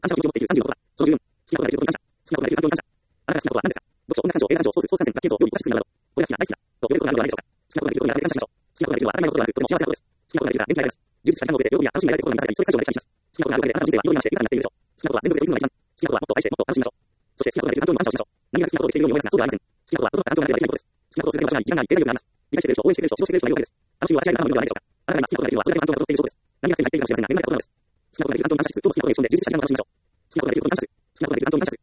感謝を緊張持っている36は、その14、好きなことができることに感謝。好きなことができる環境に感謝。あなたが好きなことは何ですか？読書、女感情、映画鑑賞、スポーツ、スポーツ観戦、楽器演奏、料理、お菓子作りなど、これが好きな、大好きな、と言えることがあるのではないでしょうか。好きなことができることに改めて感謝しましょう。好きなことができるのは当たり前のことではなく、とても幸せなことです。好きなことができるから元気になれます。充実した時間をかけて、喜びや楽しみになれることになったり、ストレス解消ができたりします。好きなことがあるおかげで、あなたの人生は彩りに満ちて豊かになっているでしょう。好きなことは全力で取り組むのが一番。好きなことはもっと愛して、もっと楽しみましょう。そして好きなことができる環境に感謝をしましょう。何が好きなことできているように思いますが、そうではありません。好きなことはどこか環境になればできないことです。好きなことをするだけの場所がいらない、経済力があります。理解してくれる人、応援してくれる人、指導してくれる人がいるわけです。楽しみを分かち合いながらのものではないでしょうか。あなたが今好きなことができるのは、それだけの環境が整っている証拠です。何が手に入っていないかもしれませんが、恵まれたことなのです。好きなことができる環境に感謝しつつ、どうも好きなことを一生懸命自分自身で知らないことを楽しみましょう。好きなことができる環境に感謝する。好きなことができる環境に感謝する。